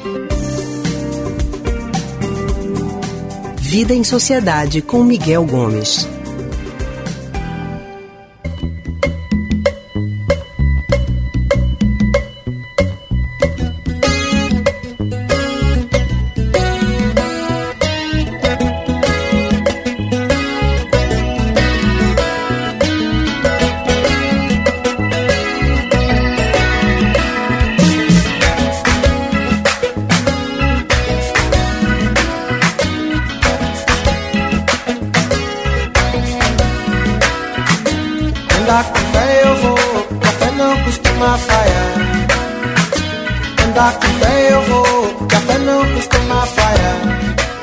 Vida em Sociedade com Miguel Gomes. Andar com fé eu vou, café não costuma falhar. Andar com fé eu vou, café não costuma falhar.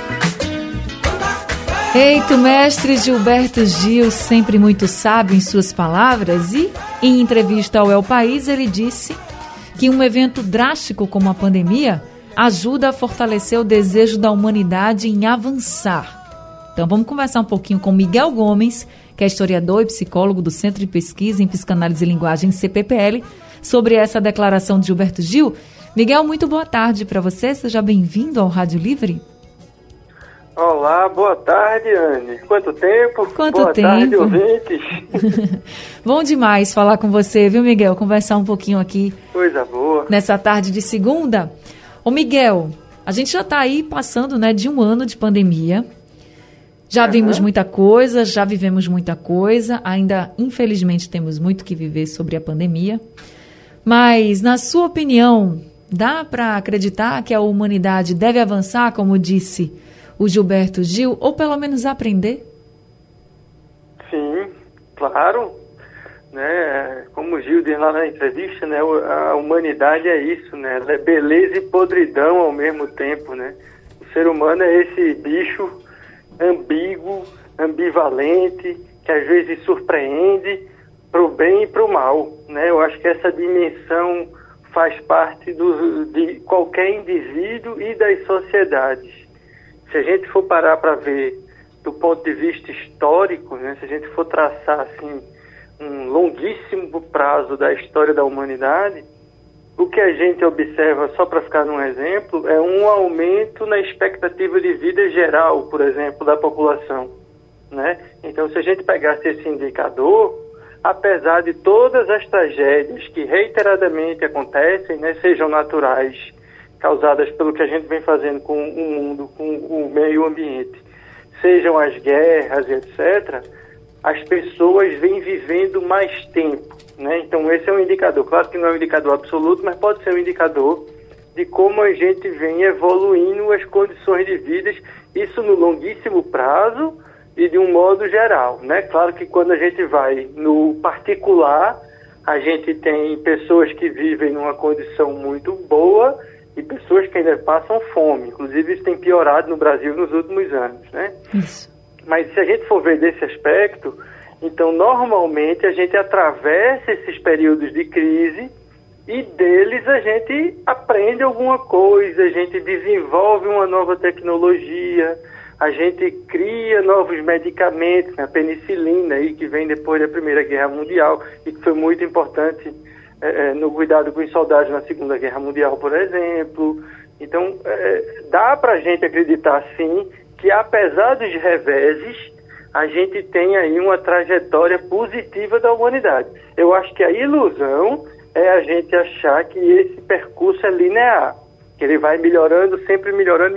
Eita, o mestre Gilberto Gil, sempre muito sábio em suas palavras, e em entrevista ao El País ele disse que um evento drástico como a pandemia ajuda a fortalecer o desejo da humanidade em avançar. Então vamos conversar um pouquinho com Miguel Gomes, que é historiador e psicólogo do Centro de Pesquisa em Psicanálise e Linguagem, CPPL, sobre essa declaração de Gilberto Gil. Miguel, muito boa tarde para você, seja bem-vindo ao Rádio Livre. Olá, boa tarde, Anne. Quanto tempo? Boa tarde, ouvintes. Bom demais falar com você, viu, Miguel? Conversar um pouquinho aqui. Coisa boa. Nessa tarde de segunda. Ô, Miguel, a gente já está aí passando, né, de um ano de pandemia. Já vimos muita coisa, já vivemos muita coisa, ainda, infelizmente, temos muito que viver sobre a pandemia. Mas, na sua opinião, dá para acreditar que a humanidade deve avançar, como disse o Gilberto Gil, ou pelo menos aprender? Sim, claro. Né? Como o Gil diz lá na entrevista, né? A humanidade é isso, né? Ela é beleza e podridão ao mesmo tempo, né? O ser humano é esse bicho ambíguo, ambivalente, que às vezes surpreende para o bem e para o mal, né? Eu acho que essa dimensão faz parte de qualquer indivíduo e das sociedades. Se a gente for parar para ver do ponto de vista histórico, né? Se a gente for traçar assim um longuíssimo prazo da história da humanidade, o que a gente observa, só para ficar num exemplo, é um aumento na expectativa de vida geral, por exemplo, da população, né? Então, se a gente pegasse esse indicador, apesar de todas as tragédias que reiteradamente acontecem, né, sejam naturais, causadas pelo que a gente vem fazendo com o mundo, com o meio ambiente, sejam as guerras, etc., as pessoas vêm vivendo mais tempo, né? Então esse é um indicador, claro que não é um indicador absoluto, mas pode ser um indicador de como a gente vem evoluindo as condições de vida, isso no longuíssimo prazo e de um modo geral, né? Claro que quando a gente vai no particular, a gente tem pessoas que vivem numa condição muito boa e pessoas que ainda passam fome, inclusive isso tem piorado no Brasil nos últimos anos, né? Isso. Mas se a gente for ver desse aspecto, então normalmente a gente atravessa esses períodos de crise e deles a gente aprende alguma coisa, a gente desenvolve uma nova tecnologia, a gente cria novos medicamentos, a penicilina aí que vem depois da Primeira Guerra Mundial e que foi muito importante no cuidado com os soldados na Segunda Guerra Mundial, por exemplo. Então dá para a gente acreditar sim que apesar dos reveses, a gente tem aí uma trajetória positiva da humanidade. Eu acho que a ilusão é a gente achar que esse percurso é linear, que ele vai melhorando, sempre melhorando.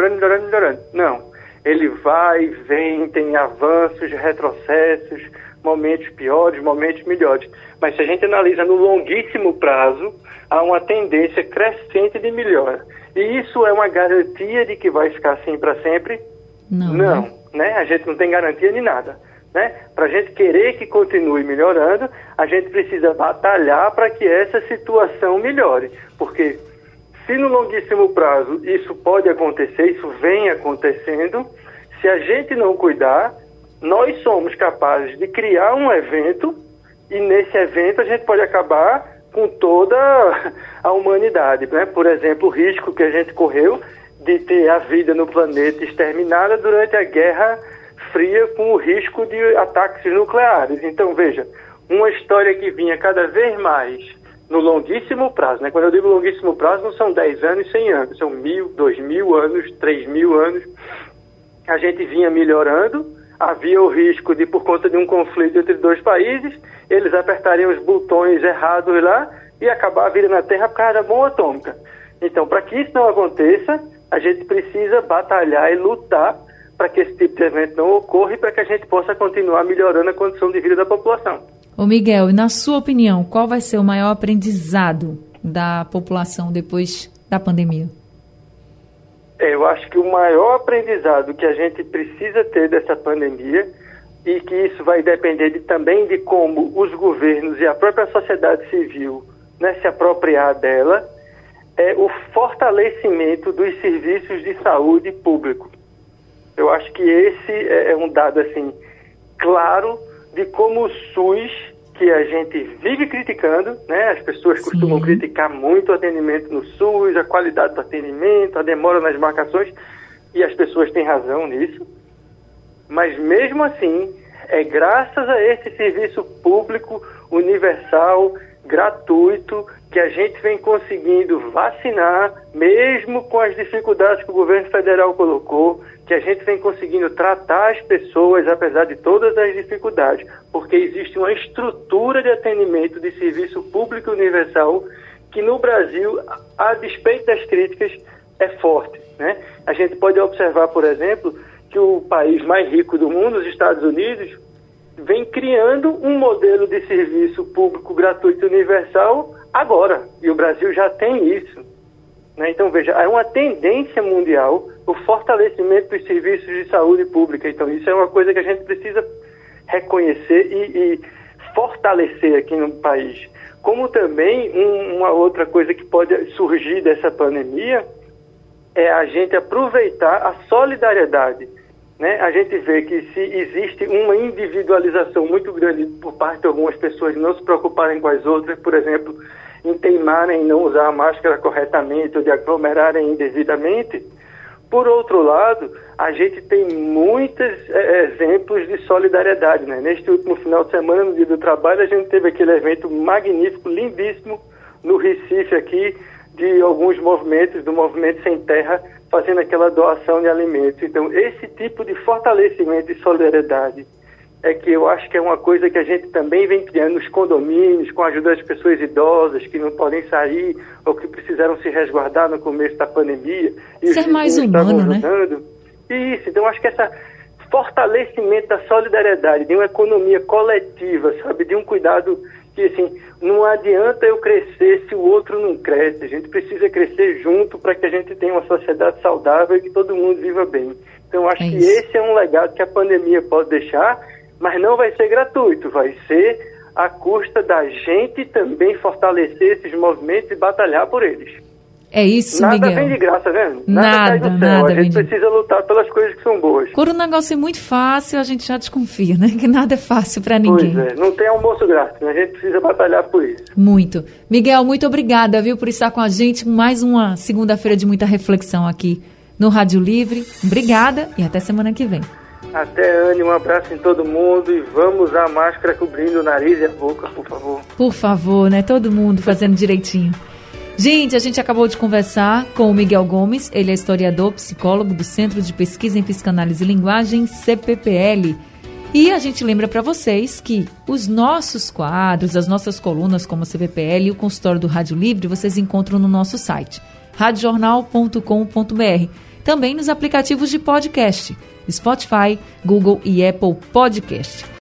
Não, ele vai, vem, tem avanços, retrocessos, momentos piores, momentos melhores. Mas se a gente analisa no longuíssimo prazo, há uma tendência crescente de melhora. E isso é uma garantia de que vai ficar assim para sempre? Não, né? A gente não tem garantia de nada, né? Para a gente querer que continue melhorando, a gente precisa batalhar para que essa situação melhore, porque se no longuíssimo prazo isso pode acontecer, isso vem acontecendo, se a gente não cuidar, nós somos capazes de criar um evento e nesse evento a gente pode acabar com toda a humanidade, né? Por exemplo, o risco que a gente correu de ter a vida no planeta exterminada durante a Guerra Fria com o risco de ataques nucleares. Então, veja, uma história que vinha cada vez mais no longuíssimo prazo, né? Quando eu digo longuíssimo prazo, não são 10 anos, 100 anos, são 1.000, 2.000 anos, 3.000 anos. A gente vinha melhorando, havia o risco de, por conta de um conflito entre dois países, eles apertariam os botões errados lá e acabar virando a Terra por causa da bomba atômica. Então, para que isso não aconteça, a gente precisa batalhar e lutar para que esse tipo de evento não ocorra e para que a gente possa continuar melhorando a condição de vida da população. Ô Miguel, e na sua opinião, qual vai ser o maior aprendizado da população depois da pandemia? Eu acho que o maior aprendizado que a gente precisa ter dessa pandemia, e que isso vai depender também de como os governos e a própria sociedade civil, né, se apropriar dela, é o fortalecimento dos serviços de saúde público. Eu acho que esse é um dado assim, claro de como o SUS, que a gente vive criticando, né? As pessoas costumam criticar muito o atendimento no SUS, a qualidade do atendimento, a demora nas marcações, e as pessoas têm razão nisso. Mas mesmo assim, é graças a esse serviço público universal, gratuito, que a gente vem conseguindo vacinar, mesmo com as dificuldades que o governo federal colocou, que a gente vem conseguindo tratar as pessoas, apesar de todas as dificuldades, porque existe uma estrutura de atendimento de serviço público universal que no Brasil, a despeito das críticas, é forte, né? A gente pode observar, por exemplo, que o país mais rico do mundo, os Estados Unidos, vem criando um modelo de serviço público gratuito universal agora, e o Brasil já tem isso, né? Então, veja, é uma tendência mundial o fortalecimento dos serviços de saúde pública. Então, isso é uma coisa que a gente precisa reconhecer e fortalecer aqui no país. Como também uma outra coisa que pode surgir dessa pandemia é a gente aproveitar a solidariedade, né? A gente vê que se existe uma individualização muito grande por parte de algumas pessoas de não se preocuparem com as outras, por exemplo, em teimarem em não usar a máscara corretamente ou de aglomerarem indevidamente. Por outro lado, a gente tem muitos exemplos de solidariedade, né? Neste último final de semana, no Dia do Trabalho, a gente teve aquele evento magnífico, lindíssimo, no Recife aqui, de alguns movimentos, do Movimento Sem Terra, fazendo aquela doação de alimentos. Então, esse tipo de fortalecimento e solidariedade é que eu acho que é uma coisa que a gente também vem criando nos condomínios, com a ajuda das pessoas idosas que não podem sair ou que precisaram se resguardar no começo da pandemia. E ser mais humano, né? Isso, então acho que esse fortalecimento da solidariedade, de uma economia coletiva, sabe, de um cuidado que, assim, não adianta eu crescer se o outro não cresce. A gente precisa crescer junto para que a gente tenha uma sociedade saudável e que todo mundo viva bem. Então acho que esse é um legado que a pandemia pode deixar, mas não vai ser gratuito, vai ser à custa da gente também fortalecer esses movimentos e batalhar por eles. É isso, Miguel. Nada vem de graça, né? Nada cai do céu. Nada. A gente precisa lutar pelas coisas que são boas. Por um negócio muito fácil, a gente já desconfia, né? Que nada é fácil para ninguém. Pois é, não tem almoço grátis, né? A gente precisa batalhar por isso. Muito. Miguel, muito obrigada, viu, por estar com a gente. Mais uma segunda-feira de muita reflexão aqui no Rádio Livre. Obrigada e até semana que vem. Até, Anny, um abraço em todo mundo e vamos usar a máscara cobrindo o nariz e a boca, por favor. Por favor, né? Todo mundo fazendo direitinho. Gente, a gente acabou de conversar com o Miguel Gomes, ele é historiador, psicólogo do Centro de Pesquisa em Psicanálise e Linguagem, CPPL. E a gente lembra para vocês que os nossos quadros, as nossas colunas como a CPPL e o consultório do Rádio Livre, vocês encontram no nosso site, radiojornal.com.br. Também nos aplicativos de podcast, Spotify, Google e Apple Podcast.